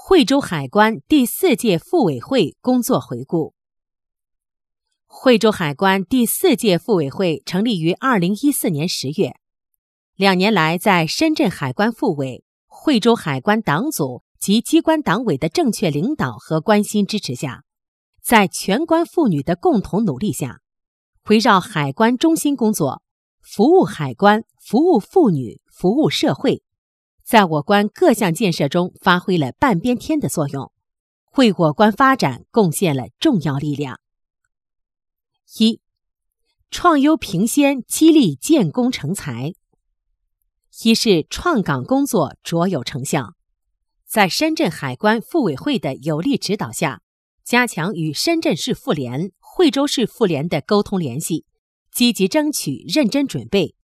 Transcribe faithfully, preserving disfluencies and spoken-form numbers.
惠州海关第四届妇委会工作回顾。惠州海关第四届妇委会成立于二零一四年十月，两年来在深圳海关妇委、惠州海关党组及机关党委的正确领导和关心支持下，在全关妇女的共同努力下，围绕海关中心工作，服务海关、服务妇女、服务社会，在我关各项建设中发挥了半边天的作用，为我关发展贡献了重要力量。一、创优评先，激励建功成才。一是创岗工作卓有成效，在深圳海关妇委会的有力指导下，加强与深圳市妇联、惠州市妇联的沟通联系，积极争取、认真准备、